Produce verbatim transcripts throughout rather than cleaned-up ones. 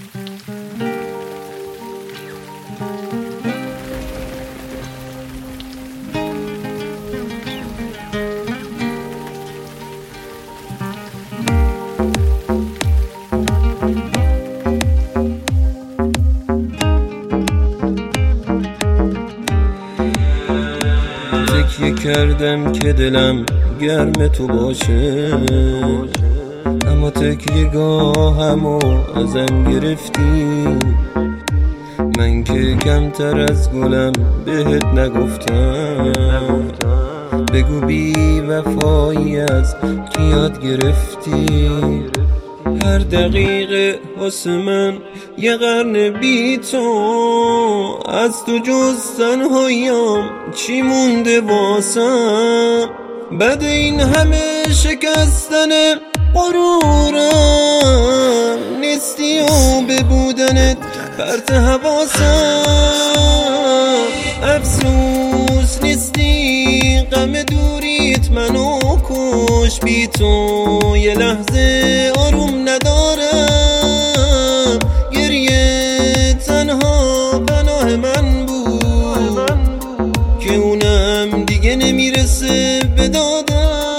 تکیه کردم که دلم گرم تو باشه، اما تکیه گاهمو ازم گرفتی. من که کمتر از گلم بهت نگفتم، بگو بی وفایی از کی یاد گرفتی. هر دقیقه واسه من یه قرن بی تو، از تو جز تنهاییم چی مونده واسم. بعد این همه شکستن غرورم، نیستی و به بودنت پرت حواسم. افسوس نیستی غم دوریت منو کش، بی تو یه لحظه آروم ندارم. گریه تنها پناه من بود که اونم دیگه نمیرسه به دادم.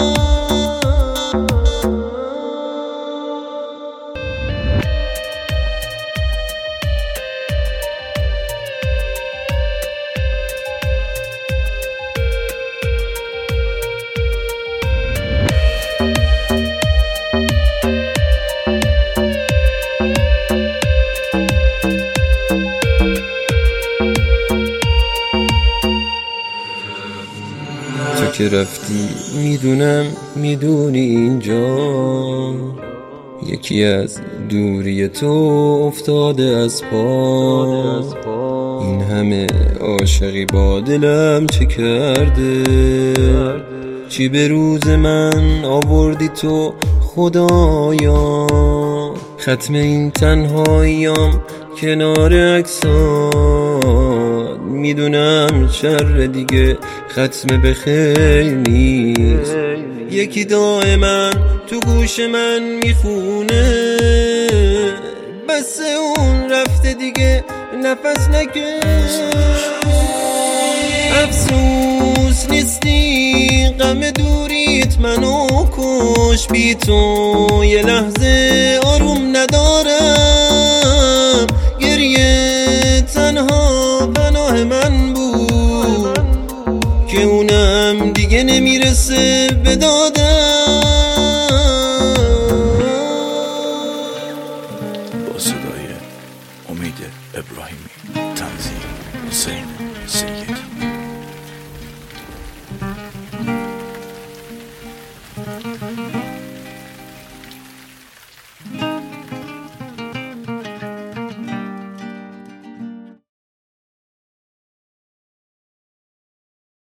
تو که رفتی میدونم میدونی اینجا یکی از دوری تو افتاده از پا. این همه عاشقی با دلم چه کرده، چی به روز من آوردی تو خدایا. ختم این تنهاییم کنار عکسات، میدونم شر دیگه ختم به خیر نیست. یکی دائما تو گوش من میخونه، بس اون رفته دیگه نفس نکش. افسوس نیستی غم دوریت منو کش، بی تو یه لحظه آروم ندارم. گریه تنها پناه من بود که اونم دیگه نمیرسه به دادم. با صدای امید ابراهیمی، تنظیم حسین سید.